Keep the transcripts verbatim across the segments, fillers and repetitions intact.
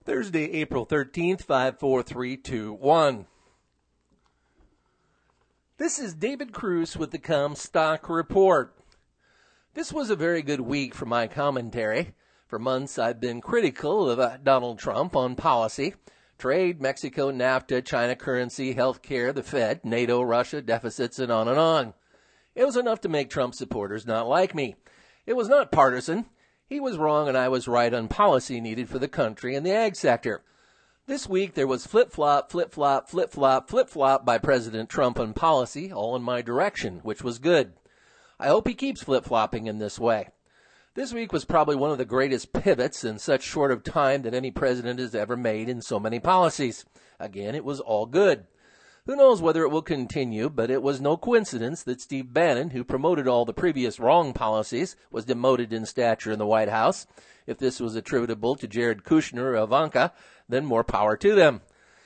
Thursday, April thirteenth, five four three two one. This is David Cruz with the Comstock Report. This was a very good week for my commentary. For months, I've been critical of uh, Donald Trump on policy, trade, Mexico, NAFTA, China currency, healthcare, the Fed, NATO, Russia, deficits, and on and on. It was enough to make Trump supporters not like me. It was not partisan. He was wrong and I was right on policy needed for the country and the ag sector. This week there was flip-flop, flip-flop, flip-flop, flip-flop by President Trump on policy, all in my direction, which was good. I hope he keeps flip-flopping in this way. This week was probably one of the greatest pivots in such short of time that any president has ever made in so many policies. Again, it was all good. Who knows whether it will continue, but it was no coincidence that Steve Bannon, who promoted all the previous wrong policies, was demoted in stature in the White House. If this was attributable to Jared Kushner or Ivanka, then more power to them.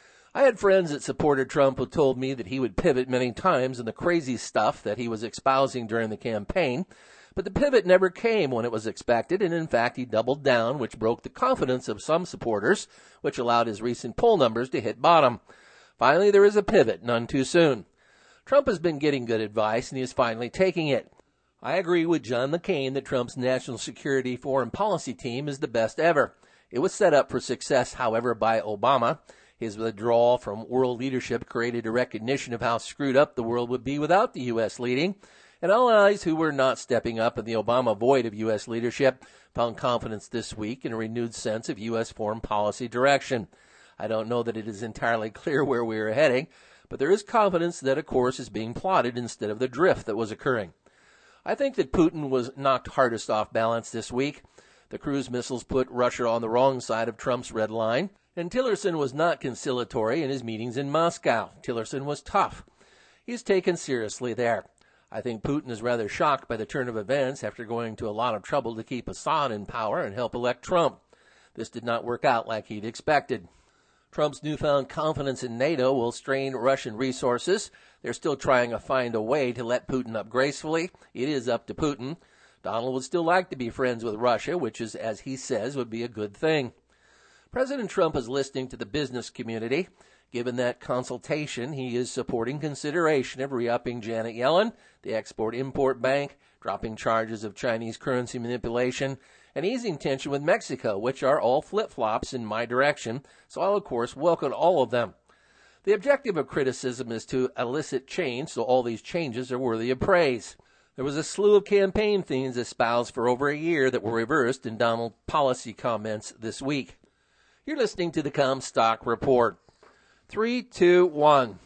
I had friends that supported Trump who told me that he would pivot many times in the crazy stuff that he was espousing during the campaign, but the pivot never came when it was expected, and in fact he doubled down, which broke the confidence of some supporters, which allowed his recent poll numbers to hit bottom. Finally, there is a pivot, none too soon. Trump has been getting good advice, and he is finally taking it. I agree with John McCain that Trump's national security foreign policy team is the best ever. It was set up for success, however, by Obama. His withdrawal from world leadership created a recognition of how screwed up the world would be without the U S leading, and allies who were not stepping up in the Obama void of U S leadership found confidence this week in a renewed sense of U S foreign policy direction. I don't know that it is entirely clear where we are heading, but there is confidence that a course is being plotted instead of the drift that was occurring. I think that Putin was knocked hardest off balance this week. The cruise missiles put Russia on the wrong side of Trump's red line, and Tillerson was not conciliatory in his meetings in Moscow. Tillerson was tough. He is taken seriously there. I think Putin is rather shocked by the turn of events after going to a lot of trouble to keep Assad in power and help elect Trump. This did not work out like he'd expected. Trump's newfound confidence in NATO will strain Russian resources. They're still trying to find a way to let Putin up gracefully. It is up to Putin. Donald would still like to be friends with Russia, which is, as he says, would be a good thing. President Trump is listening to the business community. Given that consultation, he is supporting consideration of re-upping Janet Yellen, the Export-Import Bank, dropping charges of Chinese currency manipulation, and easing tension with Mexico, which are all flip-flops in my direction, so I'll, of course, welcome all of them. The objective of criticism is to elicit change, so all these changes are worthy of praise. There was a slew of campaign themes espoused for over a year that were reversed in Donald policy comments this week. You're listening to the Comstock Report. Three, two, one.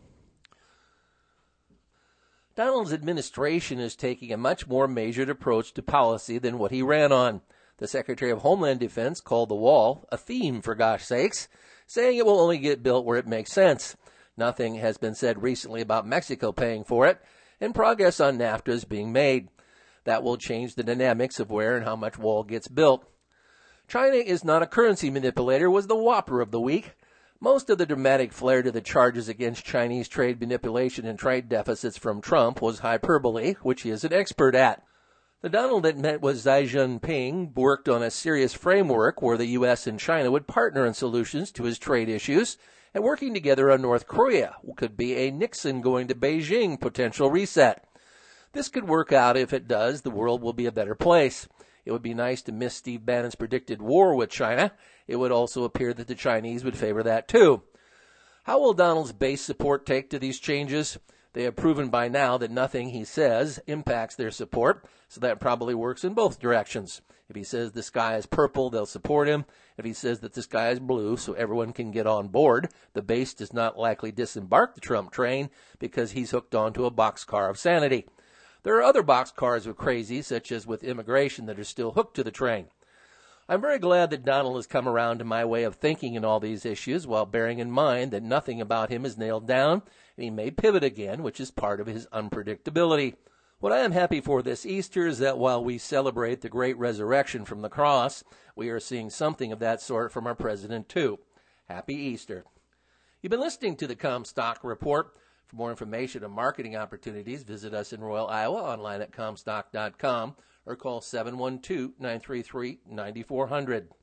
Donald's administration is taking a much more measured approach to policy than what he ran on. The Secretary of Homeland Defense called the wall a theme, for gosh sakes, saying it will only get built where it makes sense. Nothing has been said recently about Mexico paying for it, and progress on NAFTA is being made. That will change the dynamics of where and how much wall gets built. China is not a currency manipulator was the whopper of the week. Most of the dramatic flair to the charges against Chinese trade manipulation and trade deficits from Trump was hyperbole, which he is an expert at. The Donald that met with Xi Jinping worked on a serious framework where the U S and China would partner in solutions to his trade issues, and working together on North Korea could be a Nixon going to Beijing potential reset. This could work out. If it does, the world will be a better place. It would be nice to miss Steve Bannon's predicted war with China. It would also appear that the Chinese would favor that too. How will Donald's base support take to these changes? They have proven by now that nothing he says impacts their support, so that probably works in both directions. If he says the sky is purple, they'll support him. If he says that the sky is blue, so everyone can get on board, the base does not likely disembark the Trump train because he's hooked onto a boxcar of sanity. There are other boxcars of crazy, such as with immigration, that are still hooked to the train. I'm very glad that Donald has come around to my way of thinking in all these issues, while bearing in mind that nothing about him is nailed down, and he may pivot again, which is part of his unpredictability. What I am happy for this Easter is that while we celebrate the great resurrection from the cross, we are seeing something of that sort from our president, too. Happy Easter. You've been listening to the Comstock Report. For more information on marketing opportunities, visit us in Royal, Iowa, online at comstock dot com, or call seven one two, nine three three, nine four zero zero.